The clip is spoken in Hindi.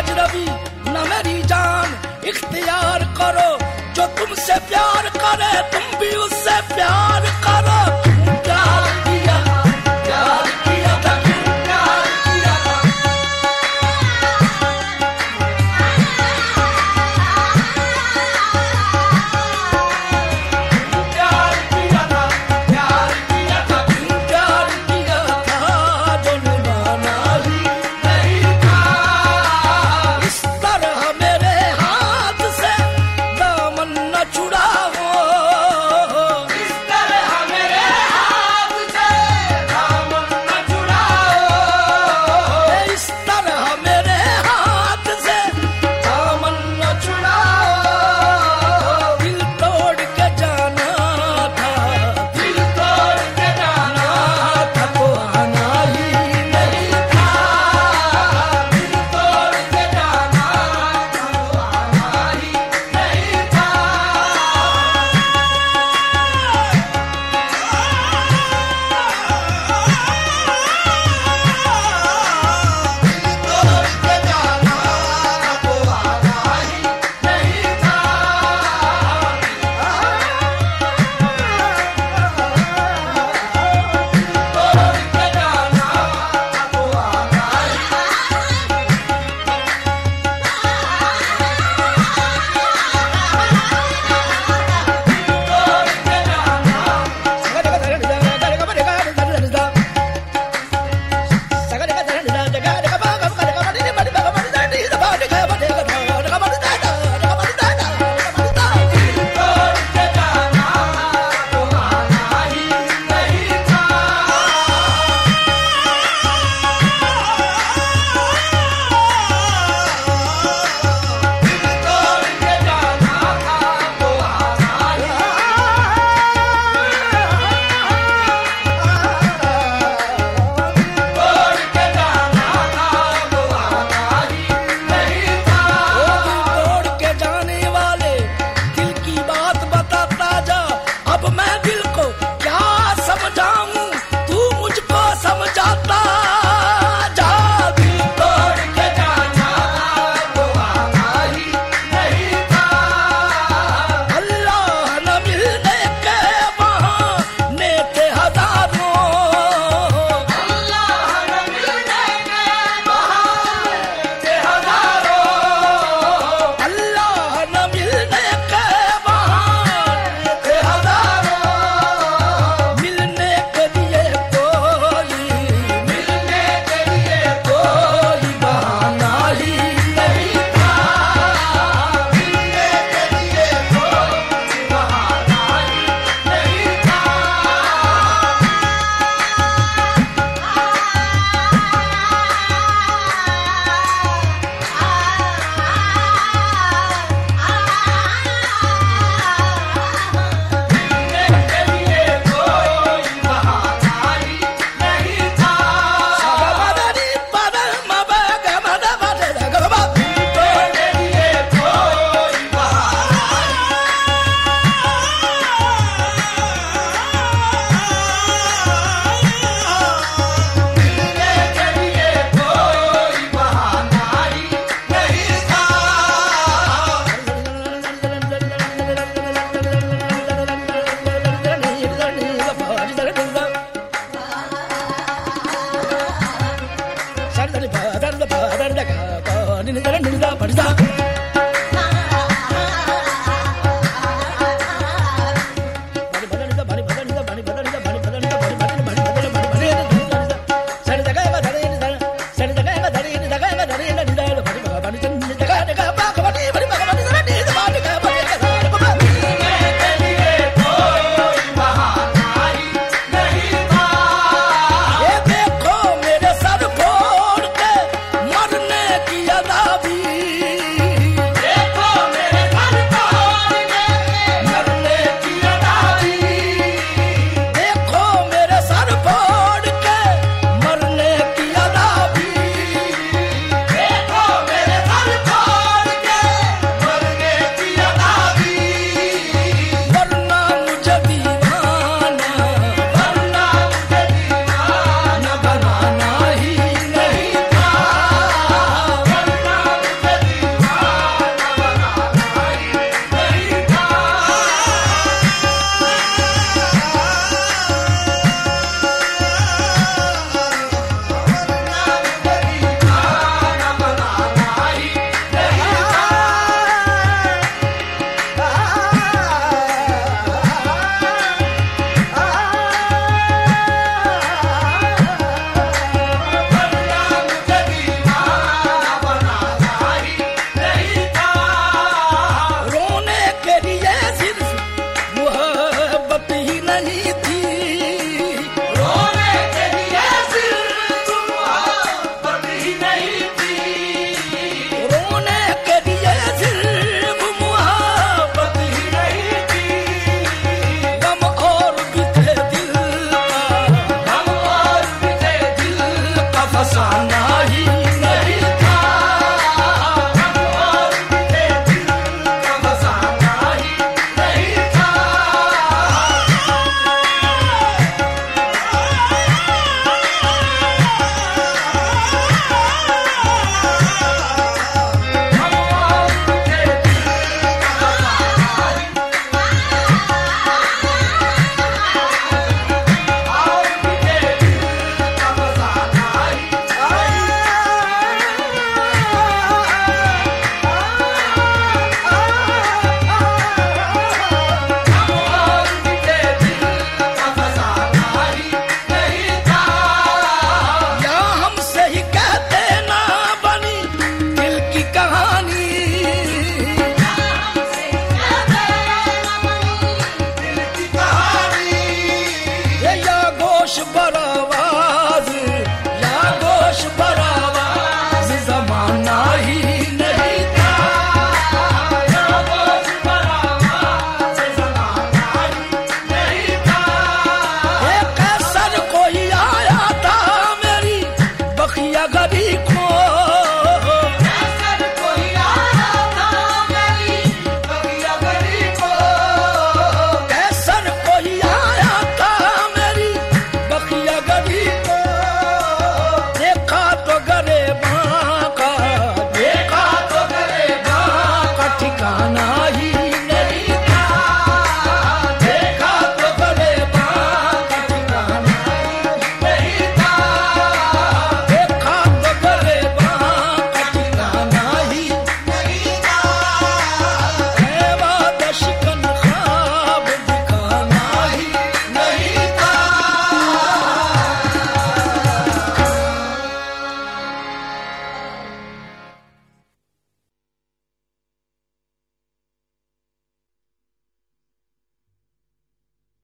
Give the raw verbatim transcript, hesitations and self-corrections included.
अजनबी न मेरी जान, इख्तियार करो जो तुमसे प्यार करे, तुम भी उससे प्यार करो। प्यार किया प्यार किया था, प्यार किया था, प्यार किया था, प्यार किया था, प्यार किया था जो निभाना ही नहीं था। इस तरह मेरे हाथ से दामन न छुड़ाओ, इस तरह मेरे हाथ से दामन न छुड़ाओ, इस तरह मेरे हाथ से दामन न छुड़ाओ। दिल तोड़ के जाना था, दिल तोड़ के जाना था तो आना ही नहीं था। दिल तोड़ के जाना था तो आना ही नहीं था। तोड़ के जाना था तो आना ही नहीं था। तोड़ के जाना था तो आना ही तोड़ के जाने वाले दिल की बात बताता जा। अब मैं दिल को क्या समझाऊं, तू मुझको समझाता जा। दिल तोड़ के जाना तो आना ही नहीं था। अल्लाह न मिलने के बहाने थे हजारों, अल्लाह न मिलने के बहाने थे हजारों, अल्लाह न मिलने के बहाने थे हजारों। मिलने के लिए कोई, मिलने के लिए कोई बहाना ही नहीं था। मिलने के लिए कोई बहाना ही नहीं था। Padda